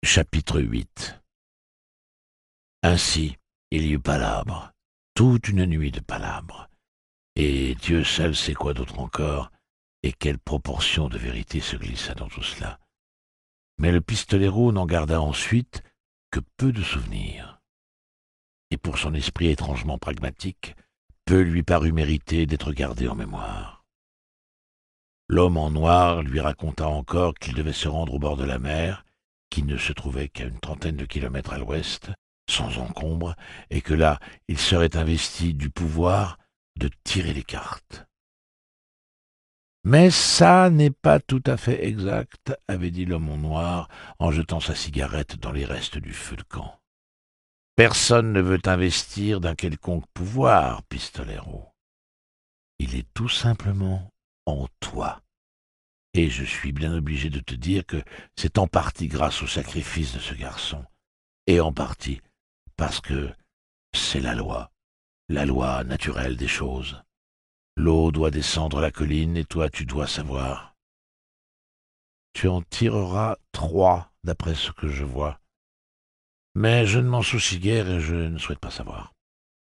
Chapitre 8. Ainsi, il y eut palabre, toute une nuit de palabre, et Dieu seul sait quoi d'autre encore, et quelle proportion de vérité se glissa dans tout cela. Mais le pistolero n'en garda ensuite que peu de souvenirs, et pour son esprit étrangement pragmatique, peu lui parut mériter d'être gardé en mémoire. L'homme en noir lui raconta encore qu'il devait se rendre au bord de la mer, qui ne se trouvait qu'à une trentaine de kilomètres à l'ouest, sans encombre, et que là, il serait investi du pouvoir de tirer les cartes. Mais ça n'est pas tout à fait exact, avait dit l'homme en noir en jetant sa cigarette dans les restes du feu de camp. Personne ne veut investir d'un quelconque pouvoir, pistolero. Il est tout simplement en toi. Et je suis bien obligé de te dire que c'est en partie grâce au sacrifice de ce garçon, et en partie parce que c'est la loi naturelle des choses. L'eau doit descendre la colline, et toi tu dois savoir. Tu en tireras 3, d'après ce que je vois. Mais je ne m'en soucie guère et je ne souhaite pas savoir.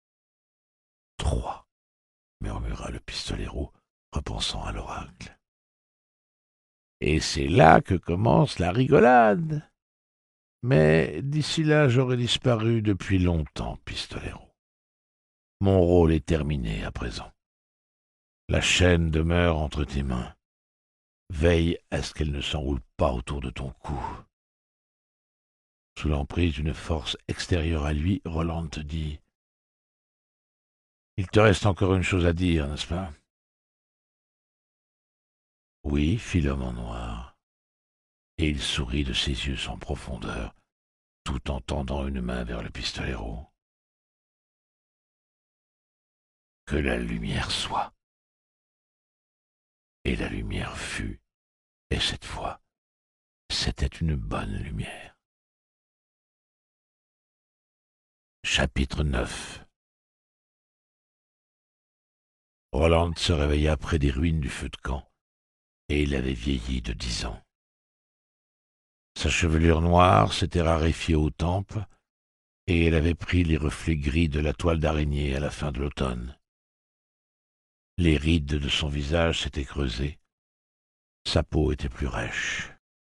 3, murmura le pistolero, repensant à l'oracle. Et c'est là que commence la rigolade. Mais d'ici là, j'aurai disparu depuis longtemps, pistolero. Mon rôle est terminé à présent. La chaîne demeure entre tes mains. Veille à ce qu'elle ne s'enroule pas autour de ton cou. Sous l'emprise d'une force extérieure à lui, Roland te dit « Il te reste encore une chose à dire, n'est-ce pas ?» « Oui, fit l'homme en noir. » Et il sourit de ses yeux sans profondeur, tout en tendant une main vers le pistolero. « Que la lumière soit. » Et la lumière fut, et cette fois, c'était une bonne lumière. Chapitre 9. Roland se réveilla près des ruines du feu de camp, et il avait vieilli de 10 ans. Sa chevelure noire s'était raréfiée aux tempes, et elle avait pris les reflets gris de la toile d'araignée à la fin de l'automne. Les rides de son visage s'étaient creusées, sa peau était plus rêche.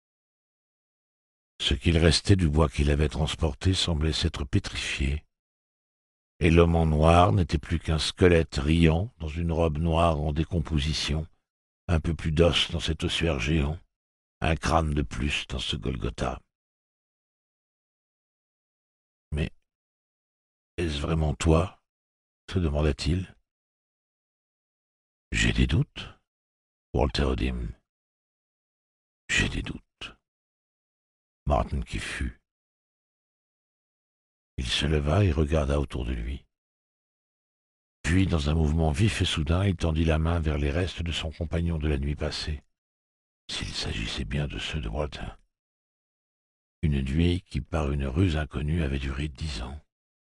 Ce qu'il restait du bois qu'il avait transporté semblait s'être pétrifié, et l'homme en noir n'était plus qu'un squelette riant dans une robe noire en décomposition, un peu plus d'os dans cet ossuaire géant, un crâne de plus dans ce Golgotha. Mais est-ce vraiment toi? Se demanda-t-il. J'ai des doutes, Walter Odim. J'ai des doutes. Martin qui fut. Il se leva et regarda autour de lui. Puis, dans un mouvement vif et soudain, il tendit la main vers les restes de son compagnon de la nuit passée, s'il s'agissait bien de ceux de Walter. Une nuit qui, par une ruse inconnue, avait duré 10 ans.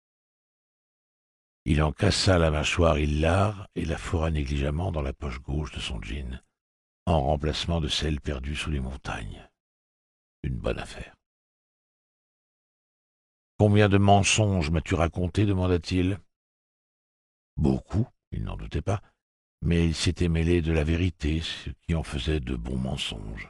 Il en cassa la mâchoire hilare et la fourra négligemment dans la poche gauche de son jean, en remplacement de celle perdue sous les montagnes. Une bonne affaire. « Combien de mensonges m'as-tu raconté ?» demanda-t-il. Beaucoup, il n'en doutait pas, mais il s'était mêlé de la vérité, ce qui en faisait de bons mensonges.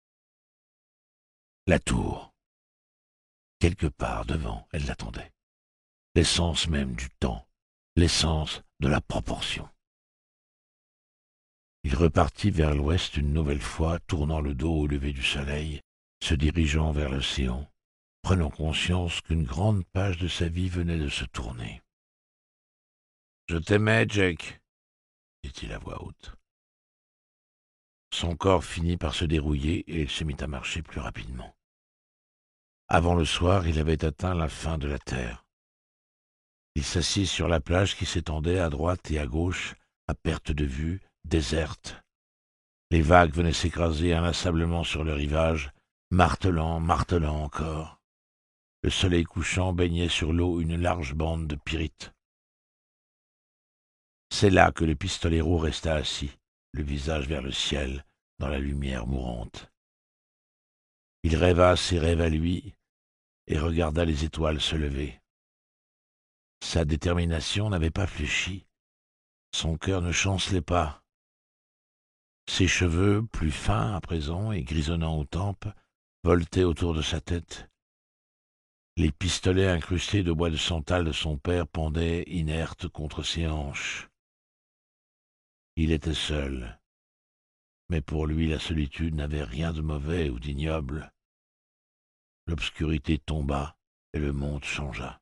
La tour. Quelque part devant, elle l'attendait. L'essence même du temps, l'essence de la proportion. Il repartit vers l'ouest une nouvelle fois, tournant le dos au lever du soleil, se dirigeant vers l'océan, prenant conscience qu'une grande page de sa vie venait de se tourner. « Je t'aimais, Jake, » dit-il à voix haute. Son corps finit par se dérouiller et il se mit à marcher plus rapidement. Avant le soir, il avait atteint la fin de la terre. Il s'assit sur la plage qui s'étendait à droite et à gauche, à perte de vue, déserte. Les vagues venaient s'écraser inlassablement sur le rivage, martelant, martelant encore. Le soleil couchant baignait sur l'eau une large bande de pyrites. C'est là que le pistolero resta assis, le visage vers le ciel, dans la lumière mourante. Il rêva ses rêves à lui, et regarda les étoiles se lever. Sa détermination n'avait pas fléchi, son cœur ne chancelait pas. Ses cheveux, plus fins à présent et grisonnants aux tempes, voletaient autour de sa tête. Les pistolets incrustés de bois de santal de son père pendaient inertes contre ses hanches. Il était seul, mais pour lui la solitude n'avait rien de mauvais ou d'ignoble. L'obscurité tomba et le monde changea.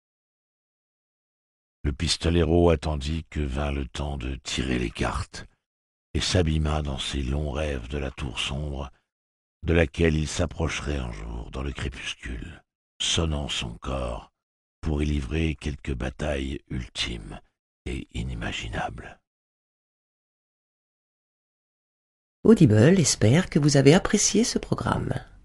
Le pistolero attendit que vint le temps de tirer les cartes et s'abîma dans ses longs rêves de la tour sombre de laquelle il s'approcherait un jour dans le crépuscule, sonnant son corps pour y livrer quelque bataille ultime et inimaginable. Audible espère que vous avez apprécié ce programme.